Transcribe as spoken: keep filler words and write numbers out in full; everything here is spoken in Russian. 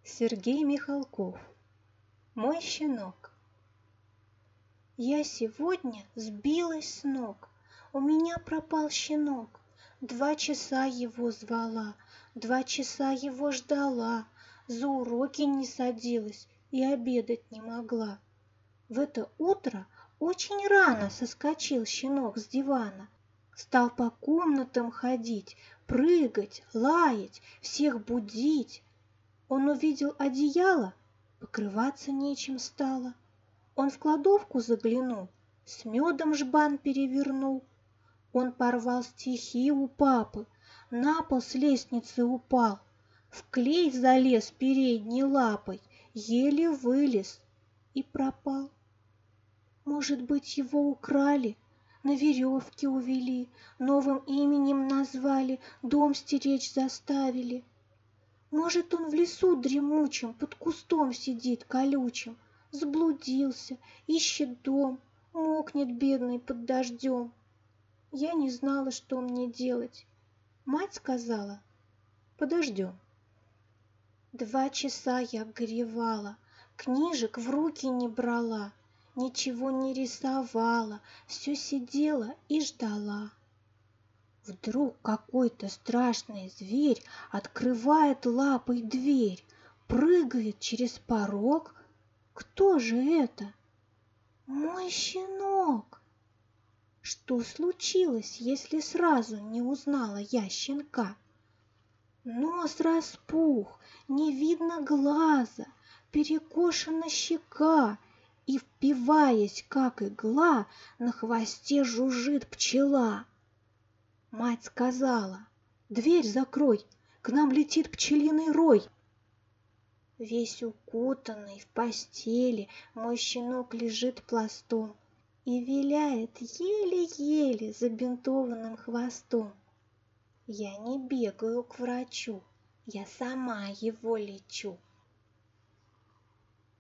Сергей Михалков. Мой щенок. Я сегодня сбилась с ног. У меня пропал щенок. Два часа его звала, два часа его ждала, за уроки не садилась и обедать не могла. В это утро очень рано соскочил щенок с дивана. Стал по комнатам ходить, прыгать, лаять, всех будить. Он увидел одеяло, покрываться нечем стало. Он в кладовку заглянул, с медом жбан перевернул. Он порвал стихи у папы, на пол с лестницы упал, в клей залез передней лапой, еле вылез и пропал. Может быть, его украли, на веревке увели, новым именем назвали, дом стеречь заставили. Может, он в лесу дремучем под кустом сидит колючим, заблудился, ищет дом, мокнет бедный под дождем. Я не знала, что мне делать. Мать сказала: подождем. Два часа я горевала, книжек в руки не брала, ничего не рисовала, все сидела и ждала. Вдруг какой-то страшный зверь открывает лапой дверь, прыгает через порог. Кто же это? Мой щенок! Что случилось, если сразу не узнала я щенка? Нос распух, не видно глаза, перекошена щека, и, впиваясь, как игла, на хвосте жужжит пчела. Мать сказала: дверь закрой, к нам летит пчелиный рой. Весь укутанный в постели мой щенок лежит пластом и виляет еле-еле забинтованным хвостом. Я не бегаю к врачу, я сама его лечу.